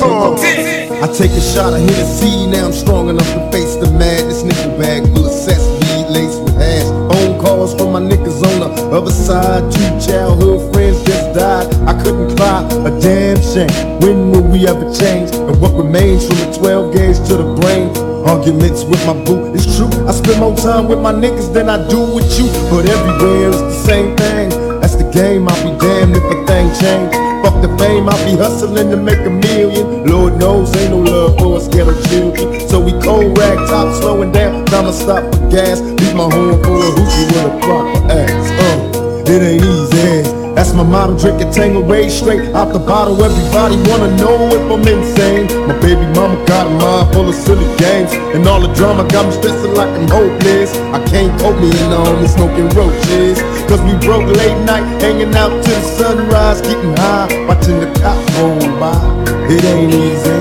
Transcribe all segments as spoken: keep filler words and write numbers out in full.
I take a shot of Hennessy, now I'm strong enough to face the madness. Nickel bag full of sesame, laced with hash. Phone calls from my niggas on the other side. Two childhood friends just died. I couldn't cry, a damn shame. When will we ever change? And what remains from the twelve gauge to the brain? Arguments with my boo, it's true. I spend more time with my niggas than I do with you. But everywhere it's the same thing. That's the game, I'll be damned if a thing change. Fuck the fame, I'll be hustling to make a million. Lord knows ain't no love for us ghetto children. So we cold rag top, slowing down. Time to stop for gas. Leave my home for a hoochie with a proper ass. Uh, it ain't easy. That's my motto, drinking Tanqueray straight out the bottle. Everybody wanna know if I'm insane. My baby mama got a mind full of silly games, and all the drama got me stressing like I'm hopeless. I can't cope me in the home smoking roaches, cause we broke late night, hanging out till the sunrise, getting high, watching the cops roll by. It ain't easy.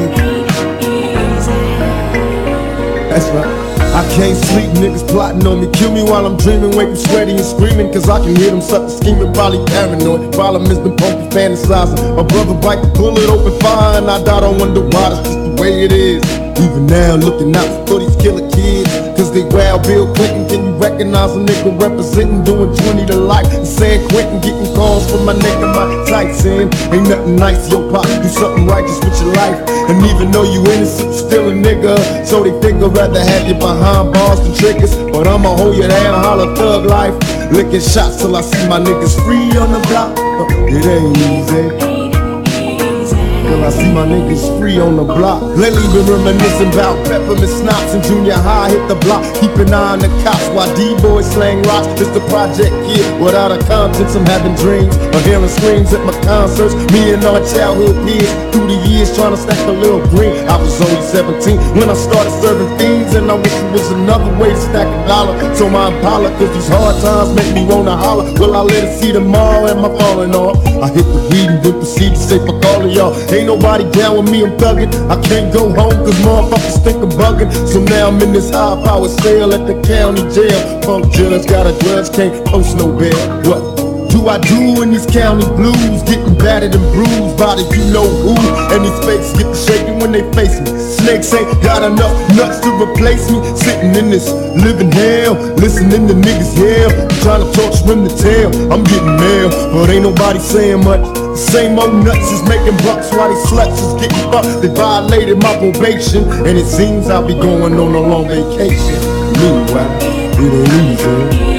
That's right. I can't sleep, niggas plotting on me, kill me while I'm dreaming, wake up sweaty and screaming, cause I can hear them suckers scheming, probably paranoid. Problem is them punk fantasizing. My brother bite the bullet, open fire, and I die, don't wonder why, that's just the way it is. Even now, looking out for these killer kids, cause they wow Bill Clinton. Can you recognize a nigga representing, doing twenty to life, and San Quentin, getting calls from my nigga Mike Tyson. Ain't nothing nice, yo pop, do something righteous with your life. And even though you innocent, you still a nigga, so they think I'd rather have you behind bars than triggers. But I'ma hold you down, holla thug life, licking shots till I see my niggas free on the block. It ain't easy. Till I see my niggas free on the block. Lately been reminiscing about peppermint schnapps and junior high, hit the block, keep an eye on the cops while D-boys slang rocks. It's the project kid without a conscience. I'm having dreams of hearing screams at my concerts. Me and our childhood peers through the years trying to stack a little green. I was only seventeen when I started serving fiends, and I wish it was another way to stack a dollar. So my Impala, cause these hard times make me wanna holler. Will I let it see tomorrow? Am I falling off? I hit the weed and then proceed to say fuck all of y'all. Ain't nobody down with me, I'm thuggin'. I can't go home cause motherfuckers think I'm buggin'. So now I'm in this high power cell at the county jail. Punk judge got a grudge, can't post no bail. What do I do in these county blues? Getting battered and bruised by the you know who. And these faces get to shaking when they face me. Snakes ain't got enough nuts to replace me. Sitting in this living hell, listening to niggas yell, trying to torture them to tell. I'm getting mail, but ain't nobody saying much. The same old nuts is making bucks while these sluts is getting fucked. They violated my probation, and it seems I'll be going on a long vacation. Meanwhile, it ain't easy.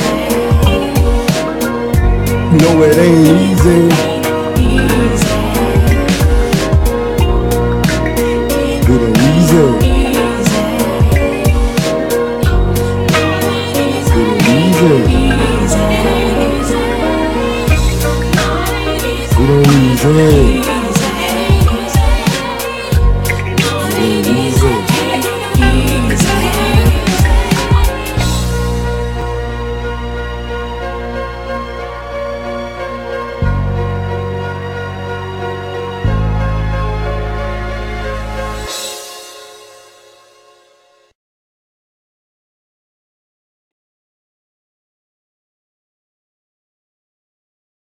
No, it ain't easy. It ain't easy. It ain't easy. It ain't easy.